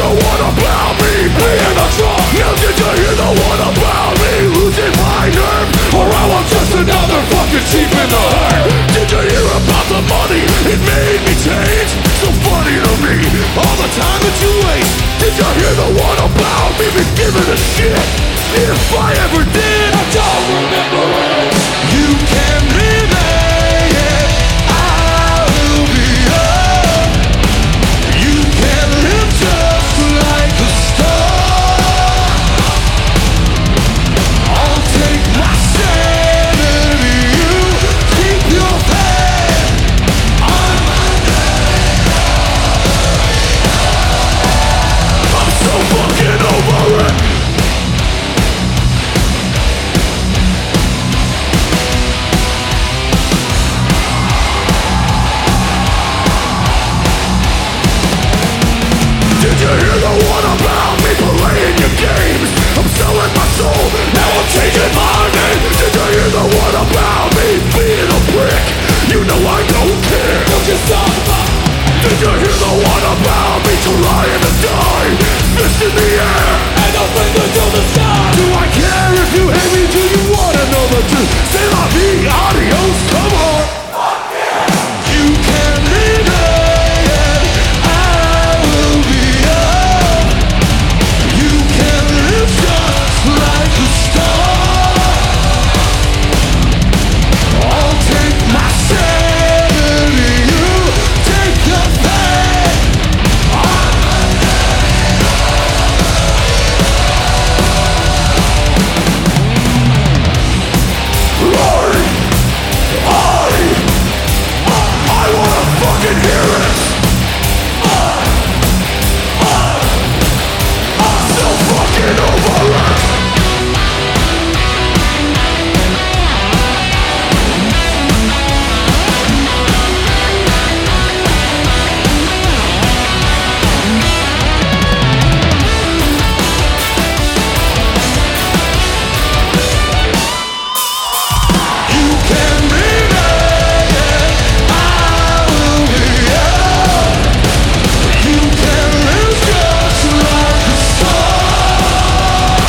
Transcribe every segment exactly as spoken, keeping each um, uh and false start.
the one about me being a drunk? Now did you hear the one about me losing my nerve? Or how I'm just another fucking sheep in the herd? Did you hear about the money? It made me change. So funny to me, all the time that you waste. Did you hear the one about me been giving a shit? If I ever did, I don't remember it. You can remain it, I will be up. You can live just like a star. I'll take my sanity, you keep your faith. I'm I'm so fucking over it. Did you hear the one about me playing your games? I'm selling my soul, now I'm changing my name. Did you hear the one about me being a prick? You know I don't care, don't you stop. Did you hear the one about me trying to die? Fist in the air and a finger to the sky. Do I care if you hate me? Do you wanna know the truth? Say la vie, adios, come on. Fuck yeah. You can remain, I will be up. You can live just like a star. I'll take my sanity, you take your fate. Lord, I, I wanna fucking hear it. I'm so fucking over it. You can remain it, I will be up. You can live just like a star.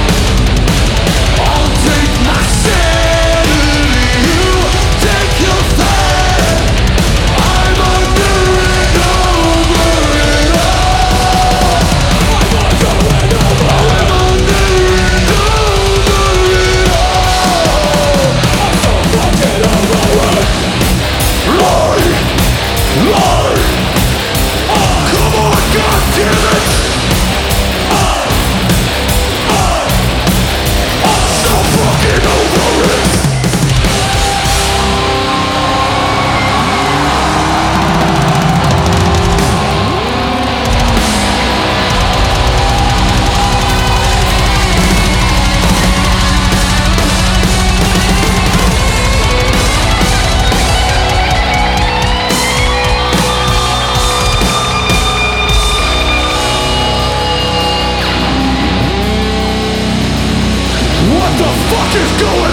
I'll take my sanity, you take your fate. I'm under and over it all. I'm under and over I'm under and over it all. I'm so fucking over it. Lord, Lord, come on, goddammit. I'm so fucking over it. What the fuck is going